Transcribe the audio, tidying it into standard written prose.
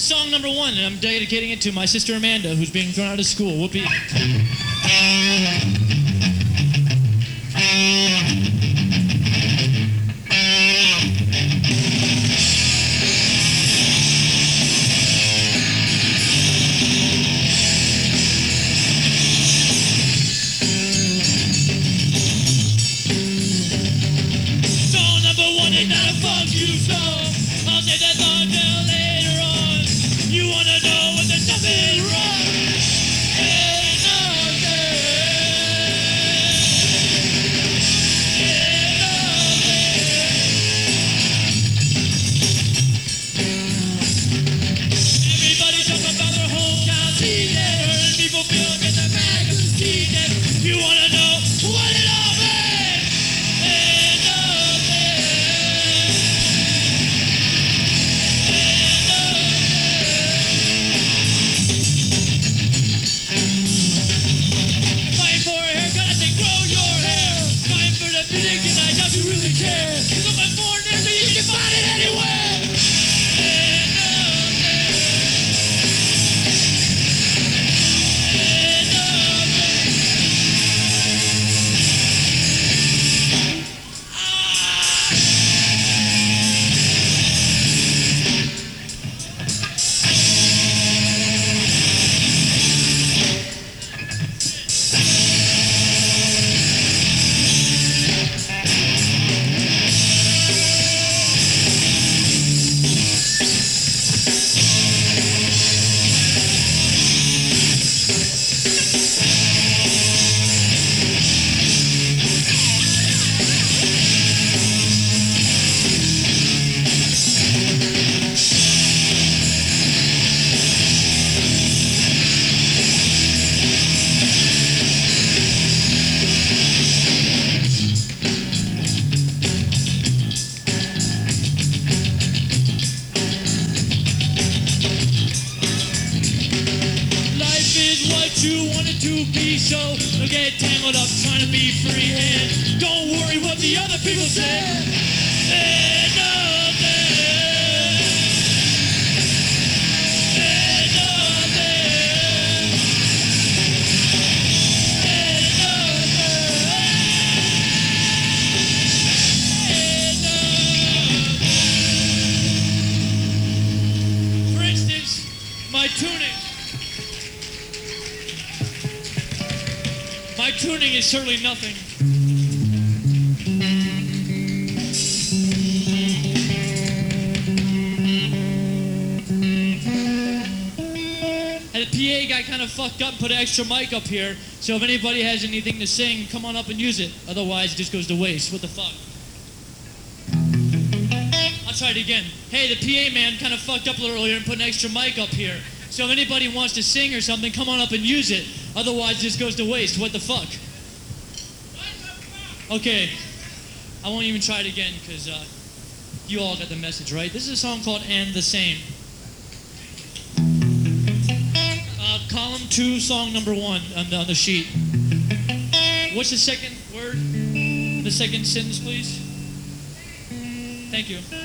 song number one, and I'm dedicating it to my sister Amanda, who's being thrown out of school. Whoopee. Song number one is not a fuck you song. I'll say that song till later on. You wanna know what the stuff is wrong? Ain't nothing. Ain't nothing. Everybody talking about their hometown season. Hurting people feel get the bag of the season. You wanna know what it all means? Ain't nothing. Fighting for a haircut, I say grow your hair. Fighting for the music, and I doubt you really care. Looking for an answer, you can find it anywhere. Ain't nothing. Ain't nothing. Life is what you want it to be, so don't get tangled up trying to be freehand. Don't worry what the other people say. Ain't nothing. Ain't nothing. Ain't nothing. Ain't nothing. For instance, my tuning. My tuning is certainly nothing. And the PA guy kind of fucked up and put an extra mic up here, so if anybody has anything to sing, come on up and use it. Otherwise, it just goes to waste. What the fuck? I'll try it again. Hey, the PA man kind of fucked up a little earlier and put an extra mic up here. So if anybody wants to sing or something, come on up and use it. Otherwise, it just goes to waste. What the fuck? Okay, I won't even try it again because you all got the message, right? This is a song called And the Same. Column 2, song number 1 on the sheet. What's the second word? The second sentence, please. Thank you.